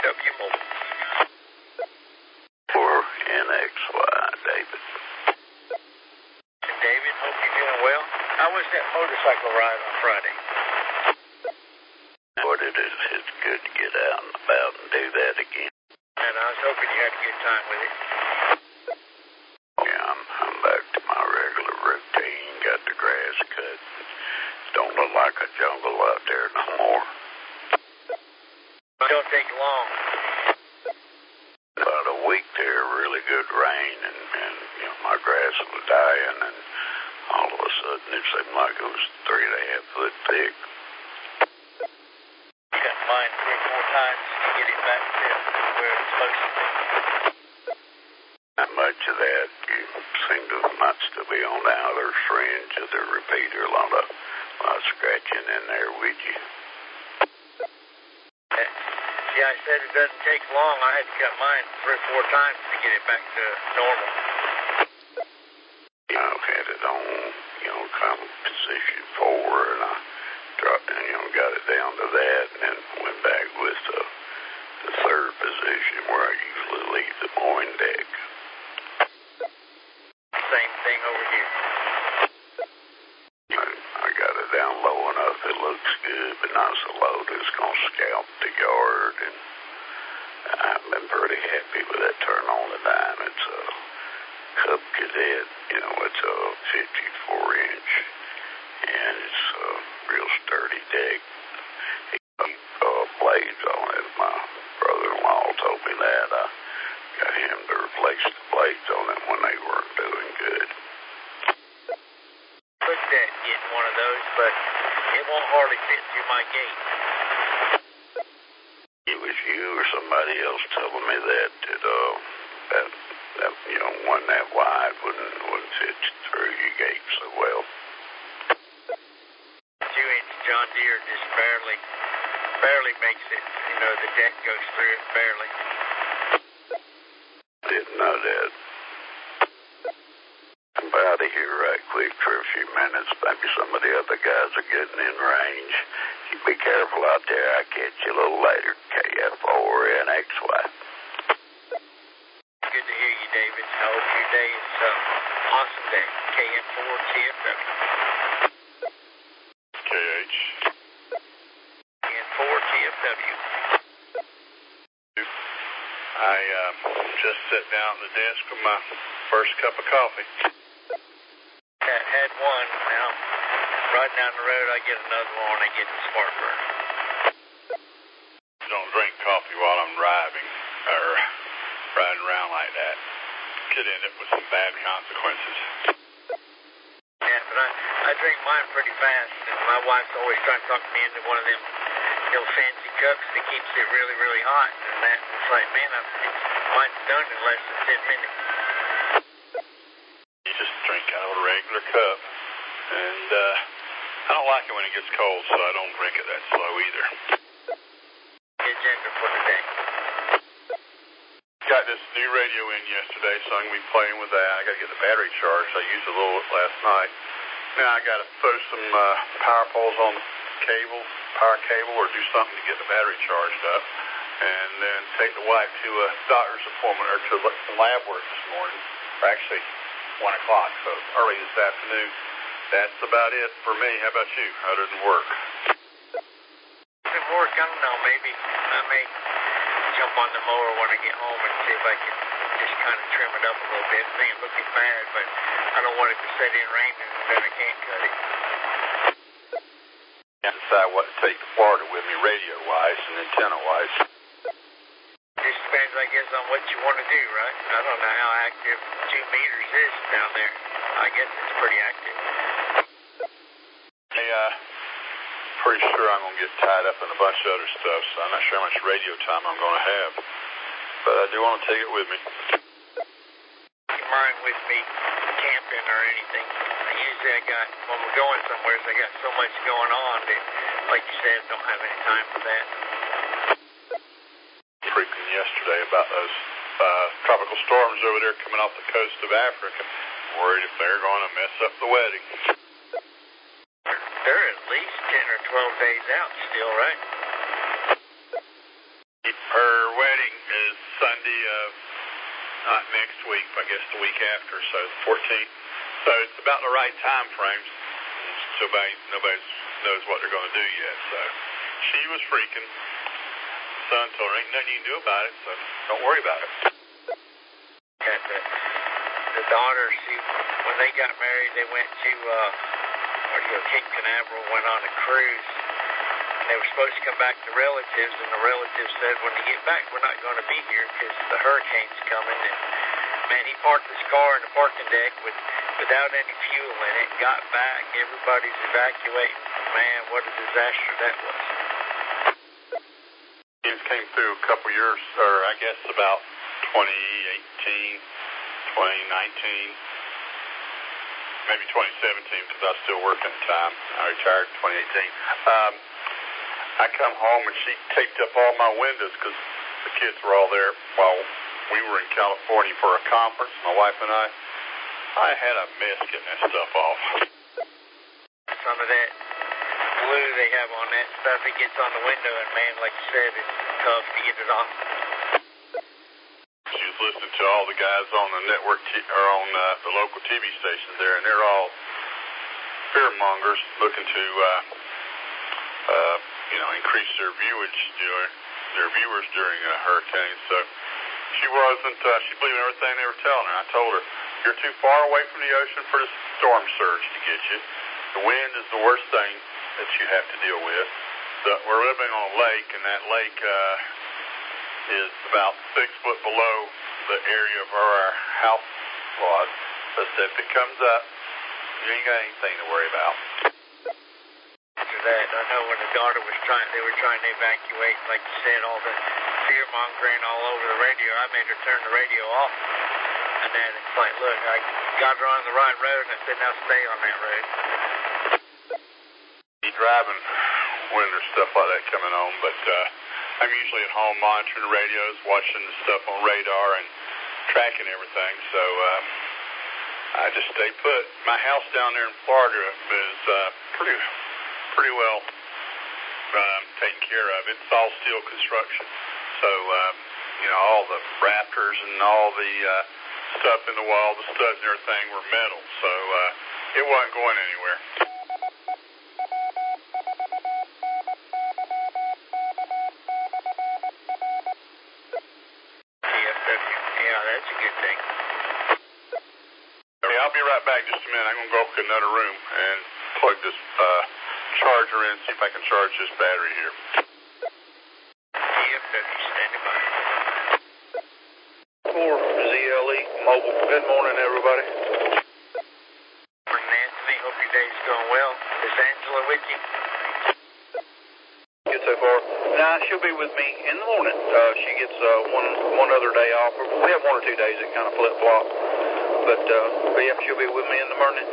W Mobile. For NXY, David. David, hope you're doing well. How was that motorcycle ride on Friday? What it is, it's good to get out and about and do that again. And I was hoping you had a good time with it. Yeah, I'm back to my regular routine. Got the grass cut. Don't look like a jungle out there no more. It don't take long. About a week there, really good rain, and my grass was dying, and all of a sudden it seemed like it was 3.5 foot thick. You got mine 3 or 4 times to get it back to where it's supposed to be. Not much of that. You seem to might still be on the outer fringe of the repeater. A lot of scratching in there with you. See, I said it doesn't take long. I had to cut mine 3 or 4 times to get it back to normal. I've had it on, kind of position 4, and I dropped, got it down to that, and then went back with the 3rd position where I usually leave the mooring deck. Same thing over here. I got it down low enough. It looks good, but not so low that it's going to scalp the yard. And I've been pretty happy with that turn on the dime. It's a Cub Cadet. It's a 54-inch, and it's a real sturdy deck. He blades on it. My brother-in-law told me that. I got him to replace the blades on it when they weren't doing good. Looked at getting one of those, but it won't hardly fit through my gate. It was you or somebody else telling me that one that wide wouldn't fit through your gate so well. 2-inch John Deere just barely makes it. The deck goes through it barely. Didn't know that. I'm out of here right quick for a few minutes. Maybe some of the other guys are getting in range. You be careful out there. I'll catch you a little later. KF4NXY. Good to hear you, David. I hope your day is an awesome day. KF4TFW. KH. KF4TFW. I just sat down at the desk with my first cup of coffee. Had one. Now, riding down the road, I get another one. I get the Smartburn. Don't drink coffee while I'm driving or riding around like that. Could end up with some bad consequences. Yeah, but I drink mine pretty fast, and my wife's always trying to talk me into one of them fancy cups that keeps it really, really hot. And it's like, man, mine's done in less than 10 minutes. You just drink out of a regular cup. And I don't like it when it gets cold, so I don't drink it that slow either. Agenda for today. Got this new radio in yesterday, so I'm going to be playing with that. I got to get the battery charged. I used a little last night. Now I got to throw some power poles on the power cable, or do something to get the battery charged up, and then take the wife to a doctor's appointment or to some lab work this morning, or actually 1 o'clock, so early this afternoon. That's about it for me. How about you, other than work? At work, I don't know, maybe I may jump on the mower when I get home and see if I can just kind of trim it up a little bit. It ain't looking bad, but I don't want it to set in raining and then I can't cut it. Can't decide what to take to Florida with me, radio-wise and antenna-wise. Just depends, I guess, on what you want to do, right? I don't know how active 2 meters is down there. I guess it's pretty active. Hey, pretty sure I'm going to get tied up in a bunch of other stuff, so I'm not sure how much radio time I'm going to have. But I do want to take it with me. You mind with me camping or anything? Usually when we're going somewhere, I got so much going on that, like you said, don't have any time for that. Freaking yesterday about those tropical storms over there coming off the coast of Africa. Worried if they're going to mess up the wedding. They're at least 10 or 12 days out still, right? Keep her week, I guess the week after, so the 14th. So it's about the right time frames. Nobody knows what they're going to do yet. So she was freaking. Son told her, ain't nothing you can do about it, so don't worry about it. The daughter, when they got married, they went to Cape Canaveral, went on a cruise. And they were supposed to come back to relatives, and the relatives said, when you get back, we're not going to be here because the hurricane's coming. And man, he parked his car in the parking deck without any fuel in it, got back, everybody's evacuating. Man, what a disaster that was. It came through a couple years, or I guess about 2018, 2019, maybe 2017, because I was still working at the time. I retired in 2018. I come home and she taped up all my windows because the kids were all there while we were in California for a conference, my wife and I. I had a mess getting that stuff off. Some of that glue they have on that stuff, it gets on the window, and man, like you said, it's tough to get it off. She was listening to all the guys on the network, or on the local TV stations there, and they're all fearmongers looking to increase their viewers during a hurricane. So she believed everything they were telling her. I told her, you're too far away from the ocean for the storm surge to get you. The wind is the worst thing that you have to deal with. We're living on a lake, and that lake is about 6 foot below the area of where our house was. But if it comes up, you ain't got anything to worry about. That I know when the daughter was they were trying to evacuate, like you said, all the fear mongering all over the radio. I made her turn the radio off, and then it's like, look, I got her on the right road, and I said, now stay on that road. Be driving when there's stuff like that coming on, but I'm usually at home monitoring the radios, watching the stuff on radar, and tracking everything. So I just stay put. My house down there in Florida is pretty well taken care of. It's all steel construction. So, all the rafters and all the stuff in the wall, the studs and everything were metal. So, it wasn't going anywhere. Yeah, that's a good thing. Okay, I'll be right back just a minute. I'm going to go up to another room and plug this charger in, see if I can charge this battery here. DFW, standing by. For ZLE Mobile. Good morning, everybody. Morning, Anthony. Hope your day's going well. Is Angela with you? Good so far. Nah, she'll be with me in the morning. She gets one other day off. We have 1 or 2 days that kind of flip-flop. But yeah, she'll be with me in the morning.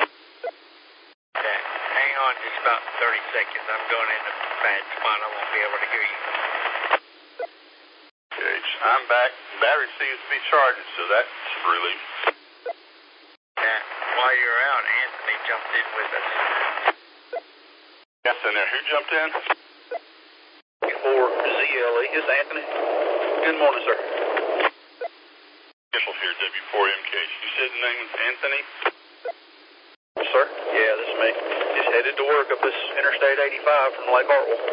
Hang on just about 30 seconds. I'm going in a bad spot. I won't be able to hear you. I'm back. Battery seems to be charging, so that's a relief. While you're out, Anthony jumped in with us. Yes, in there. Who jumped in? For ZLE. It's Anthony. Good morning, sir. Official here, W4MKH. You said the name was Anthony? Sir? Yeah, this is me. Just headed to work up this Interstate 85 from Lake Hartwell.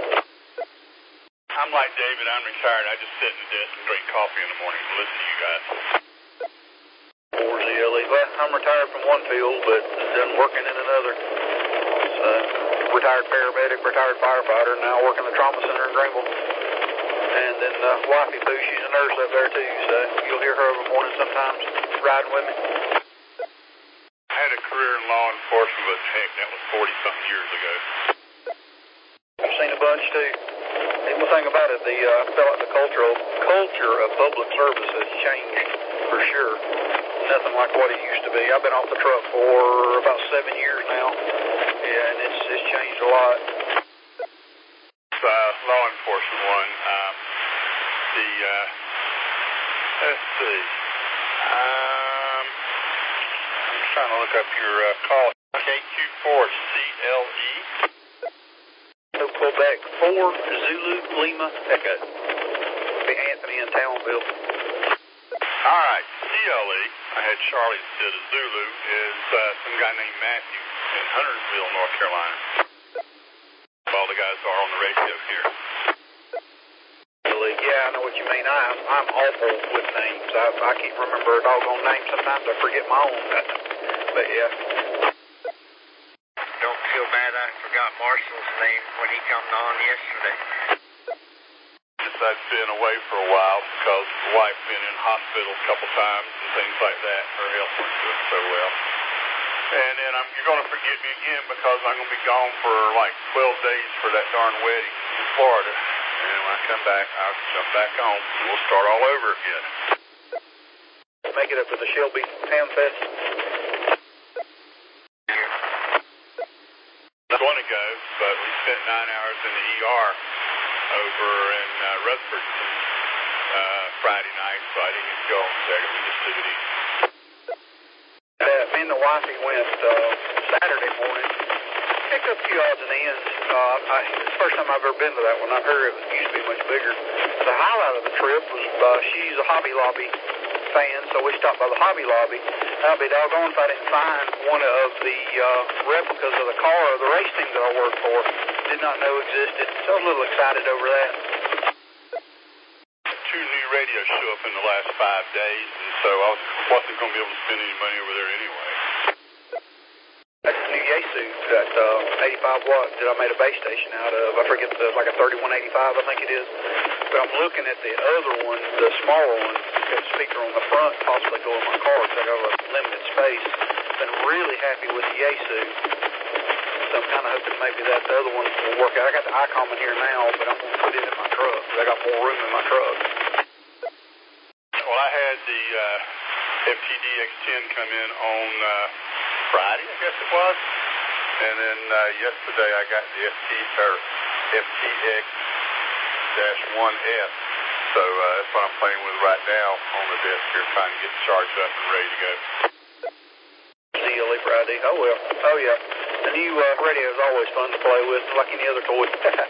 I'm like David. I'm retired. I just sit at the desk and drink coffee in the morning and listen to you guys. For ZLE. Well, I'm retired from one field, but done working in another. So, retired paramedic, retired firefighter, now working the trauma center in Greenville. And then wifey Boo, she's a nurse up there too, so you'll hear her every morning sometimes riding with me. I had a career in law enforcement, but heck, that was 40-something years ago. I've seen a bunch too. And the thing about it, I feel like the culture of public service has changed for sure. Nothing like what it used to be. I've been off the truck for about 7 years now, and it's changed a lot. Law enforcement one. Let's see. I'm trying to look up your call. KQ4CLE. No, Quebec 4 Zulu Lima Echo. Be Anthony in Townville. All right. CLE, I had Charlie instead of Zulu, is some guy named Matthew in Huntersville, North Carolina. All the guys are on the radio here. Yeah, I know what you mean. I'm awful with names. I can't remember a doggone name. Sometimes I forget my own. But yeah. Don't feel bad. I forgot Marshall's name when he come on yesterday. I've been away for a while because the wife been in hospital a couple times and things like that. Her health wasn't doing so well. And then you're going to forget me again because I'm going to be gone for like 12 days for that darn wedding in Florida. And when I come back, I'll jump back on and we'll start all over again. Make it up to the Shelby Ham Fest. I was going to go, but we spent 9 hours in the ER over in Rutherford Friday night, so I didn't get to go on Saturday. We just took it easy. Me and the wifey went Saturday morning. Picked up a few odds and ends. It's the first time I've ever been to that one. I've heard it used to be much bigger. The highlight of the trip was she's a Hobby Lobby fan, so we stopped by the Hobby Lobby. I'll be doggone if I didn't find one of the replicas of the car of the race team that I work for. Did not know existed, so I was a little excited over that. 2 new radios show up in the last 5 days, and so I wasn't going to be able to spend any money over there anyway. That's the new Yaesu, that 85 watt that I made a base station out of. I forget, like a 3185, I think it is. But I'm looking at the other one, the smaller one, got a speaker on the front, possibly go in my car because I got a limited space. Been really happy with the Yaesu. So I'm kind of hoping maybe that the other one will work out. I got the ICOM in here now, but I'm going to put it in my truck because I got more room in my truck. Well, I had the FTD X10 come in on Friday, I guess it was. And then yesterday I got the FTX-1F. So that's what I'm playing with right now on the desk here, trying to get it charged up and ready to go. CLE Friday. Oh, well. Oh, yeah. The new radio is always fun to play with, like any other toy.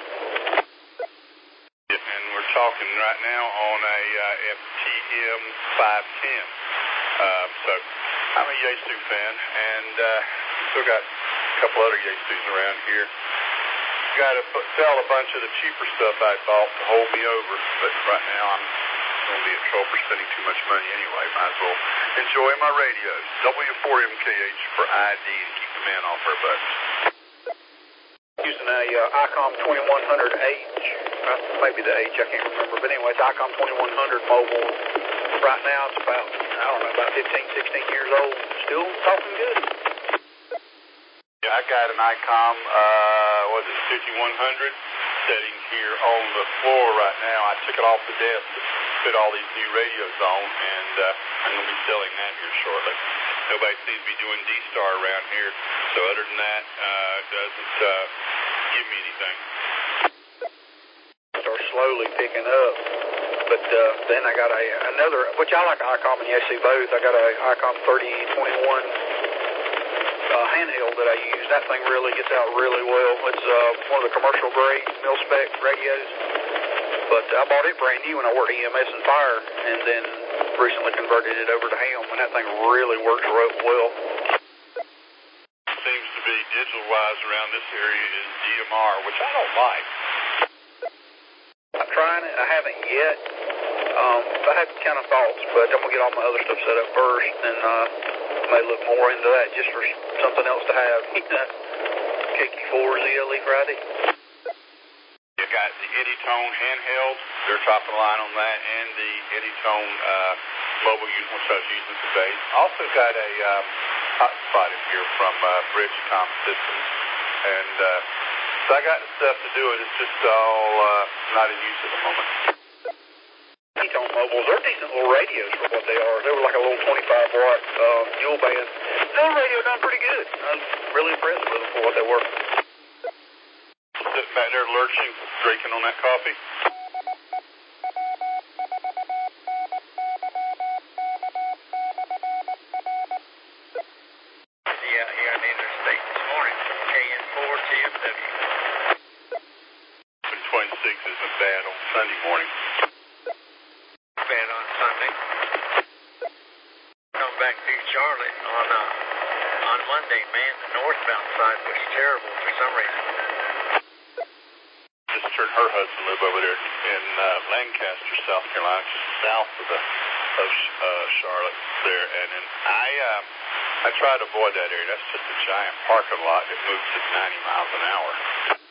And we're talking right now on a FTM 510. So I'm a Yaesu fan, and still got a couple other Yaesus around here. Got to sell a bunch of the cheaper stuff I bought to hold me over, but right now I'm going to be in trouble for spending too much money anyway. Might as well enjoy my radios. W4MKH for ID and keep the man off our butts. Using a ICOM 2100H, maybe the H, I can't remember, but anyway, it's ICOM 2100 mobile. Right now it's about, I don't know, about 15, 16 years old. Still talking good. Yeah, I got an ICOM, 5100 setting here on the floor right now. I took it off the desk to fit all these new radios on, and I'm going to be selling that here shortly. Nobody seems to be doing D-Star around here, so other than that, it doesn't give me anything. Start slowly picking up, but then I got another, which I like ICOM and Yaesu both. I got a ICOM 3021 handheld that I use. That thing really gets out really well. It's one of the commercial grade mil-spec radios, but I bought it brand new when I worked at EMS and Fire, and then recently converted it over to ham, and that thing really works well. Seems to be digital-wise around this area is DMR, which I don't like. I'm trying it. I haven't yet. I have kind of thoughts, but I'm going to get all my other stuff set up first, and may look more into that just for something else to have. KQ4 ZLE Friday. You got the Eddie-Tone handheld. They're top of the line on that, and the Eddie-Tone mobile unit, which I was using today. Also got a hotspot in here from Bridgecom Systems, and so I got the stuff to do it. It's just all not in use at the moment. Eddie-Tone mobiles, they're decent little radios for what they are. They were like a little 25 watt dual band. The radio done pretty good. I was really impressed with them for what they were. Sitting back there lurching, drinking on that coffee. Yeah, here on the interstate this morning, KN4 TFW. 26 isn't bad on Sunday morning. Bad on Sunday. Charlotte on Monday, man. The northbound side was terrible for some reason. Sister and her husband live over there in Lancaster, South Carolina, just south of Charlotte there, and then I try to avoid that area. That's just a giant parking lot that moves at 90 miles an hour.